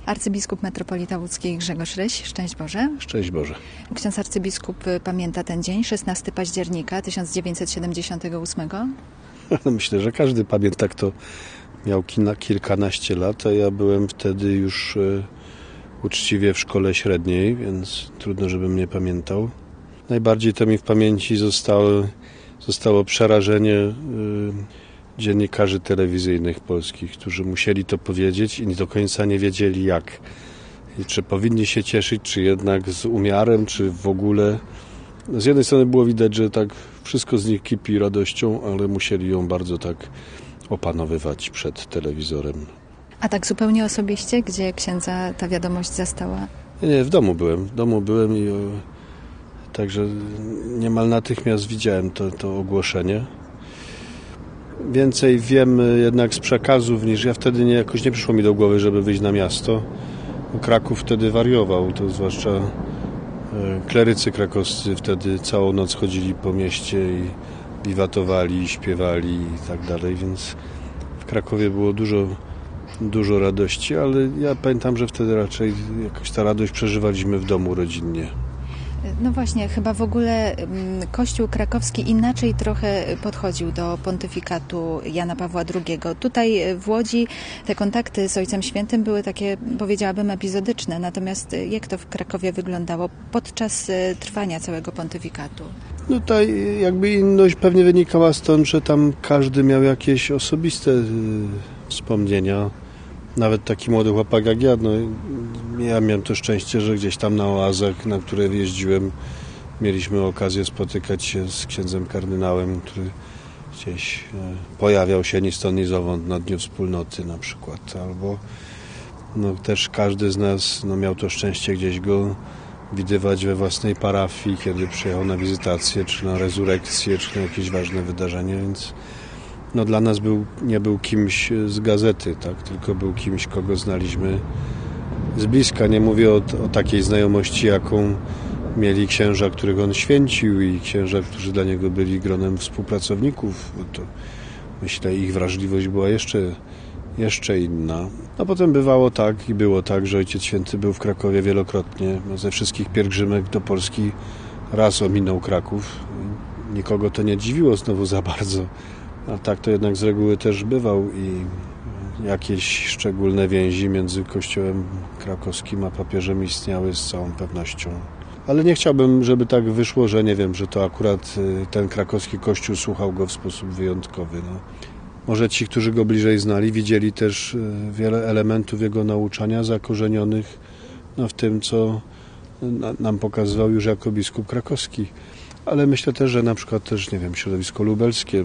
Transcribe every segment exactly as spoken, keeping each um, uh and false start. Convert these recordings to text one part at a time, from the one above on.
Arcybiskup metropolita łódzki Grzegorz Ryś. Szczęść Boże. Szczęść Boże. Ksiądz arcybiskup pamięta ten dzień, szesnastego października tysiąc dziewięćset siedemdziesiątego ósmego? Myślę, że każdy pamięta, kto miał kina, kilkanaście lat, a ja byłem wtedy już e, uczciwie w szkole średniej, więc trudno, żebym nie pamiętał. Najbardziej to mi w pamięci zostało, zostało przerażenie e, dziennikarzy telewizyjnych polskich, którzy musieli to powiedzieć i do końca nie wiedzieli jak. I czy powinni się cieszyć, czy jednak z umiarem, czy w ogóle. Z jednej strony było widać, że tak wszystko z nich kipi radością, ale musieli ją bardzo tak opanowywać przed telewizorem. A tak zupełnie osobiście, gdzie księdza ta wiadomość zastała? Nie, nie, w domu byłem. W domu byłem i o, także niemal natychmiast widziałem to, to ogłoszenie. Więcej wiem jednak z przekazów niż ja wtedy nie, jakoś nie przyszło mi do głowy, żeby wyjść na miasto. Kraków wtedy wariował, to zwłaszcza klerycy krakowscy wtedy całą noc chodzili po mieście i wiwatowali, śpiewali i tak dalej, więc w Krakowie było dużo, dużo radości, ale ja pamiętam, że wtedy raczej jakoś ta radość przeżywaliśmy w domu rodzinnie. No właśnie, chyba w ogóle Kościół krakowski inaczej trochę podchodził do pontyfikatu Jana Pawła drugiego. Tutaj w Łodzi te kontakty z Ojcem Świętym były takie, powiedziałabym, epizodyczne. Natomiast jak to w Krakowie wyglądało podczas trwania całego pontyfikatu? No tutaj jakby inność pewnie wynikała stąd, że tam każdy miał jakieś osobiste wspomnienia. Nawet taki młody chłopak jak ja, no, ja miałem to szczęście, że gdzieś tam na oazach, na które jeździłem, mieliśmy okazję spotykać się z księdzem kardynałem, który gdzieś pojawiał się ni stąd, ni zowąd na Dniu Wspólnoty na przykład. Albo no, też każdy z nas no, miał to szczęście gdzieś go widywać we własnej parafii, kiedy przyjechał na wizytację, czy na rezurekcję, czy na jakieś ważne wydarzenie, więc no dla nas był, nie był kimś z gazety, tak? Tylko był kimś, kogo znaliśmy z bliska. Nie mówię o, o takiej znajomości, jaką mieli księża, których on święcił i księża, którzy dla niego byli gronem współpracowników. Bo to, myślę, ich wrażliwość była jeszcze, jeszcze inna. A potem bywało tak i było tak, że Ojciec Święty był w Krakowie wielokrotnie. Ze wszystkich pielgrzymek do Polski raz ominął Kraków. Nikogo to nie dziwiło znowu za bardzo. A tak to jednak z reguły też bywał i jakieś szczególne więzi między Kościołem krakowskim a papieżem istniały z całą pewnością. Ale nie chciałbym, żeby tak wyszło, że nie wiem, że to akurat ten krakowski Kościół słuchał go w sposób wyjątkowy. No. Może ci, którzy go bliżej znali, widzieli też wiele elementów jego nauczania zakorzenionych no, w tym, co nam pokazywał już jako biskup krakowski. Ale myślę też, że na przykład też, nie wiem, środowisko lubelskie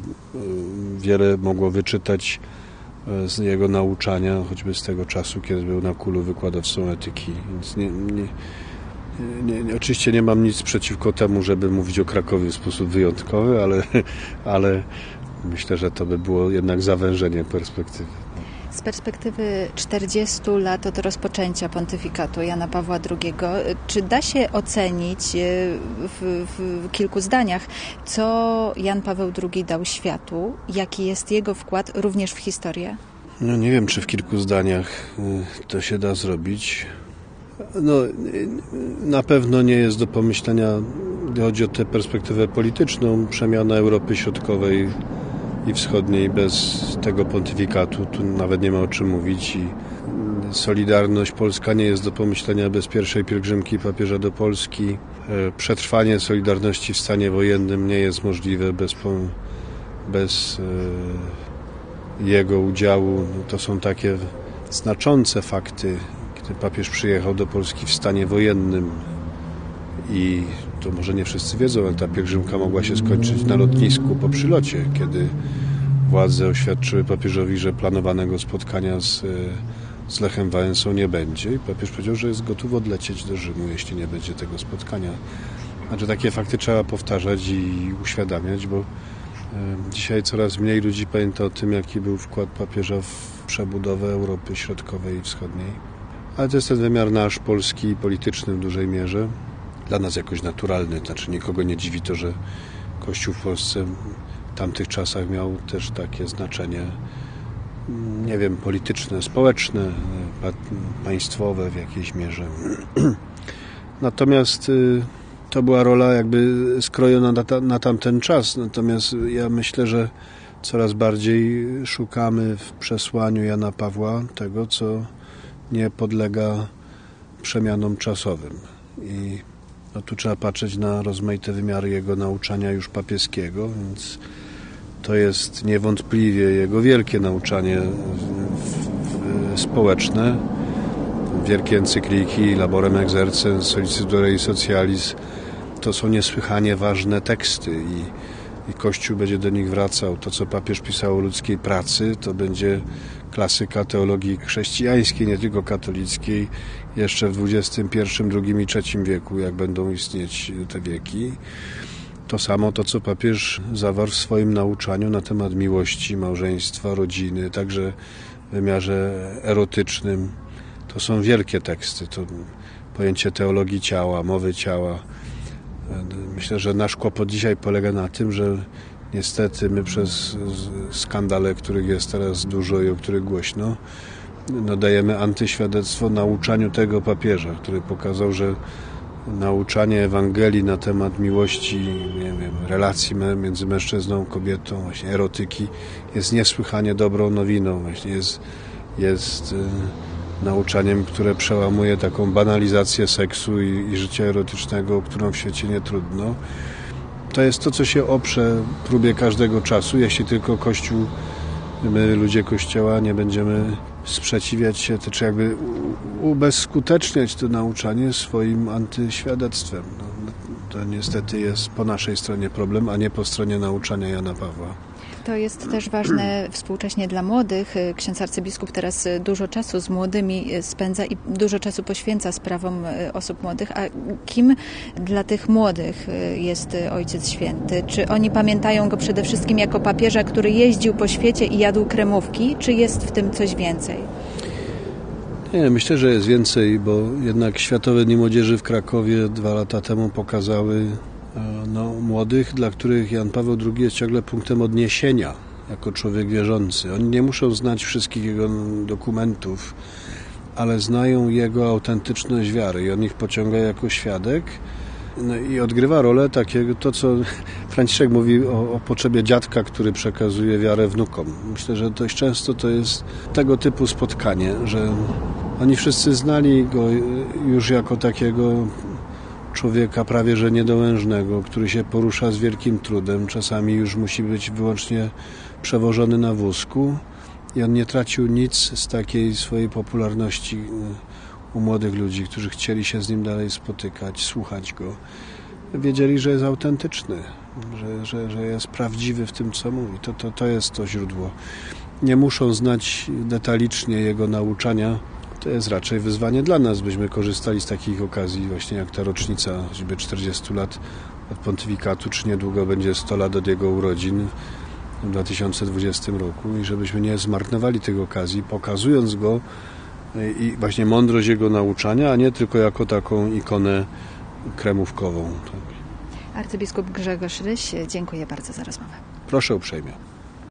wiele mogło wyczytać z jego nauczania, choćby z tego czasu, kiedy był na Kulu wykładowcą etyki. Więc nie, nie, nie, nie, oczywiście nie mam nic przeciwko temu, żeby mówić o Krakowie w sposób wyjątkowy, ale, ale myślę, że to by było jednak zawężenie perspektywy. Z perspektywy czterdziestu lat od rozpoczęcia pontyfikatu Jana Pawła drugiego, czy da się ocenić w, w kilku zdaniach, co Jan Paweł drugi dał światu? Jaki jest jego wkład również w historię? No nie wiem, czy w kilku zdaniach to się da zrobić. No, na pewno nie jest do pomyślenia, gdy chodzi o tę perspektywę polityczną, przemiana Europy Środkowej i Wschodniej bez tego pontyfikatu. Tu nawet nie ma o czym mówić i solidarność polska nie jest do pomyślenia bez pierwszej pielgrzymki papieża do Polski. Przetrwanie Solidarności w stanie wojennym nie jest możliwe bez, bez jego udziału. To są takie znaczące fakty, kiedy papież przyjechał do Polski w stanie wojennym i to może nie wszyscy wiedzą, ale ta pielgrzymka mogła się skończyć na lotnisku po przylocie, kiedy władze oświadczyły papieżowi, że planowanego spotkania z, z Lechem Wałęsą nie będzie i papież powiedział, że jest gotów odlecieć do Rzymu, jeśli nie będzie tego spotkania. Znaczy takie fakty trzeba powtarzać i uświadamiać, bo dzisiaj coraz mniej ludzi pamięta o tym, jaki był wkład papieża w przebudowę Europy Środkowej i Wschodniej. Ale to jest ten wymiar nasz, polski, polityczny w dużej mierze. Dla nas jakoś naturalny, znaczy nikogo nie dziwi to, że Kościół w Polsce w tamtych czasach miał też takie znaczenie nie wiem, polityczne, społeczne, państwowe w jakiejś mierze. Natomiast to była rola jakby skrojona na, ta, na tamten czas. Natomiast ja myślę, że coraz bardziej szukamy w przesłaniu Jana Pawła tego, co nie podlega przemianom czasowym. I no, tu trzeba patrzeć na rozmaite wymiary jego nauczania już papieskiego, więc to jest niewątpliwie jego wielkie nauczanie społeczne, wielkie encykliki, Laborem Exercens, Sollicitudine i Socialis. To są niesłychanie ważne teksty i, i Kościół będzie do nich wracał. To, co papież pisał o ludzkiej pracy, to będzie klasyka teologii chrześcijańskiej, nie tylko katolickiej, jeszcze w dwudziestym pierwszym, drugim i trzecim wieku, jak będą istnieć te wieki. To samo to, co papież zawarł w swoim nauczaniu na temat miłości, małżeństwa, rodziny, także w wymiarze erotycznym. To są wielkie teksty. To pojęcie teologii ciała, mowy ciała. Myślę, że nasz kłopot dzisiaj polega na tym, że niestety my przez skandale, których jest teraz dużo i o których głośno, no dajemy antyświadectwo nauczaniu tego papieża, który pokazał, że nauczanie Ewangelii na temat miłości, nie wiem, relacji między mężczyzną a kobietą, właśnie erotyki, jest niesłychanie dobrą nowiną. Właśnie jest, jest y, nauczaniem, które przełamuje taką banalizację seksu i, i życia erotycznego, którą w świecie nie trudno. To jest to, co się oprze próbie każdego czasu, jeśli tylko Kościół, my ludzie Kościoła nie będziemy sprzeciwiać się, czy jakby ubezskuteczniać to nauczanie swoim antyświadectwem. No, to niestety jest po naszej stronie problem, a nie po stronie nauczania Jana Pawła. To jest też ważne współcześnie dla młodych. Ksiądz arcybiskup teraz dużo czasu z młodymi spędza i dużo czasu poświęca sprawom osób młodych. A kim dla tych młodych jest Ojciec Święty? Czy oni pamiętają go przede wszystkim jako papieża, który jeździł po świecie i jadł kremówki, czy jest w tym coś więcej? Nie, myślę, że jest więcej, bo jednak Światowe Dni Młodzieży w Krakowie dwa lata temu pokazały no, młodych, dla których Jan Paweł drugi jest ciągle punktem odniesienia jako człowiek wierzący. Oni nie muszą znać wszystkich jego dokumentów, ale znają jego autentyczność wiary i on ich pociąga jako świadek. No i odgrywa rolę takiego, to co Franciszek mówi o, o potrzebie dziadka, który przekazuje wiarę wnukom. Myślę, że dość często to jest tego typu spotkanie, że oni wszyscy znali go już jako takiego człowieka prawie że niedołężnego, który się porusza z wielkim trudem. Czasami już musi być wyłącznie przewożony na wózku i on nie tracił nic z takiej swojej popularności u młodych ludzi, którzy chcieli się z nim dalej spotykać, słuchać go. Wiedzieli, że jest autentyczny, że, że, że jest prawdziwy w tym, co mówi. To, to, to jest to źródło. Nie muszą znać detalicznie jego nauczania. To jest raczej wyzwanie dla nas, byśmy korzystali z takich okazji, właśnie jak ta rocznica choćby czterdziestu lat od pontyfikatu, czy niedługo będzie sto lat od jego urodzin w dwa tysiące dwudziestym roku i żebyśmy nie zmarnowali tej okazji, pokazując go i właśnie mądrość jego nauczania, a nie tylko jako taką ikonę kremówkową. Arcybiskup Grzegorz Ryś, dziękuję bardzo za rozmowę. Proszę uprzejmie.